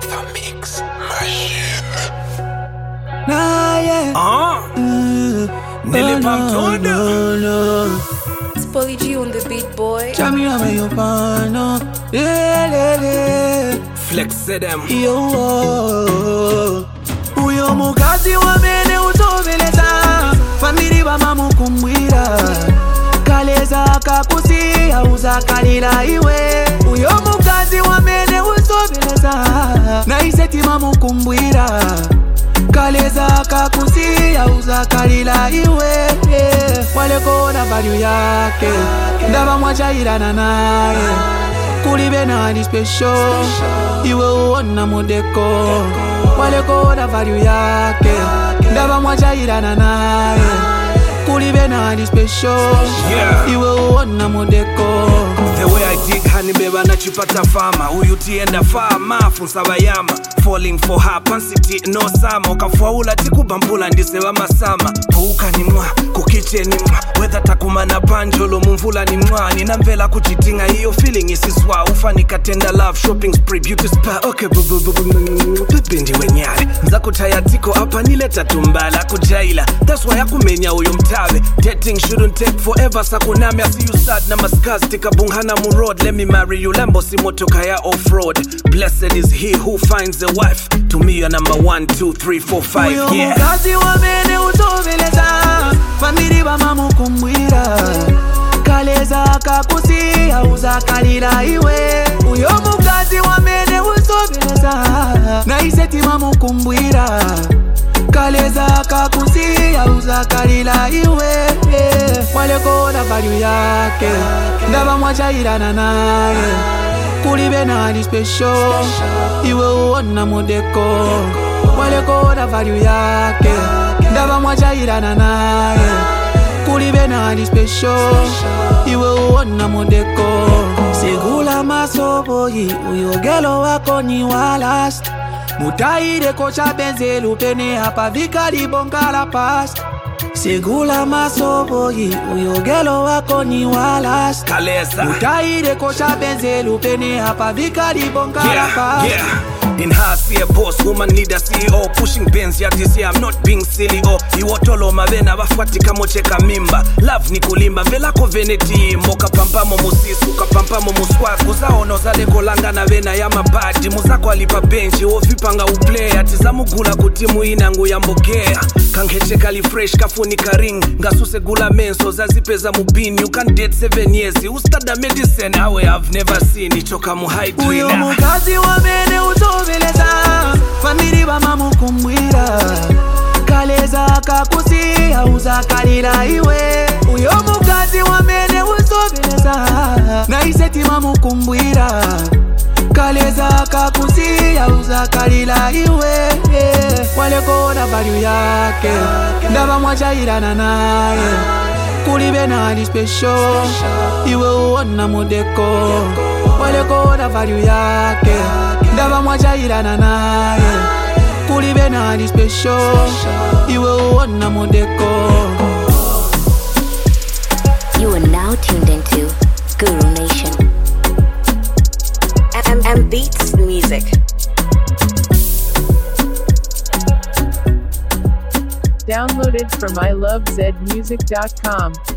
The Mix Machine. Nah, yeah. Nelly Pamtoda. It's Polly G on the beat, boy. Chami ame yo pano. Flex them. Yo. Uyo mukazi wamene utoveleza. Famili bamamu kumbwira. Kaleza kakusia uzakalila iwe. Uyo mukazi wamene utoveleza. Na iseti mamu kumbwira. Kaleza kakusia uzakalila iwe. Wale kona value yake. Ndaba mwachairana naye. Kulibe nani special. Iwe uona modeko. Wale kona value yake. Ndaba mwachairana naye. Kulibe nani special. Iwe uona modeko. The way I dig honey beba na chipata fama. Uyu tienda fama funsa bayama. Falling for her pansity no sama. Okafuaula tikubambula ndisewa masama. Puuka ni mwa, kukiche ni mwa. Whetha takuma na panjolo mumvula ni mwa. Ninamvela kuchitinga hiyo feeling isiswa. Ufa nikatenda love shopping spree beauty spa. Okay bebendi wenyare. Nzaku tayatiko hapa nileta tumbala kujaila. That's why akumenya uyo mtawe. Dating shouldn't take forever sakunami. I see you sad na maskaz tikabunghana mu road. Let me marry you lambo si motoka ya off-road. Blessed is he who finds a wife. To me you're number 1, 2, 3, 4, 5. Uyo yeah. mukazi wamene utoveleza. Famili bamamu kumbwira. Kaleza kakusia uzakalila iwe. Uyo mukazi wamene utoveleza. Na iseti mamu kumbwira. Kaleza kakusia uzakalila iwe. Wale kona value yake. Ndaba mwachairana naye. Kulibe nani special. Iwe uona modeko. Wale kona value yake. Ndaba mwachairana naye. Kulibe nani special. Iwe uona modeko. Segula masoboyi. Uyo gelo wako ni walast. Mutaire kocha benzelu pene hapa vikali bongala past. Segula masoboyi. Uyo gelo wako ni walast. Kaleza. Mutaire kocha benzelu pene hapa vikali bongala past. In her see a boss, woman need a CEO. Pushing pens ya this year, I'm not being silly. Oh, iwotolo mavena bafwati kamocheka mimba. Love ni kulimba, vela ko veneti. Moka pampamo musisu, kapampamo muswag. Kuzaono zale kolanga na vena ya mabadi. Muzako alipa benchi, ofipanga uplay. Atizamu gula kutimu inangu ya mbokea. Kangeche kali fresh, kafunika ring. Ngasuse gula menso, zazipeza mubini. You can date 7 years, ustada medicine. Awe I've never seen, ichoka muhaidrina. Uyo mukazi wamene utoveleza. Famili bamamu kumbwira. Kaleza kakusia uzakalila iwe. Uyo mukazi wamene utoveleza. Na iseti mamu kumbwira. Kaleza kakusia uzakalila iwe. Wale kona value yake. Ndaba mwachairana naye. Kulibe nani special. Iwe uona modeko. Wale kona value yake. Ndaba mwachairana naye. Kulibe nani special. Iwe uona modeko. You are now tuned into Guru Nation. M Beats Music. Downloaded from ilovezmusic.com.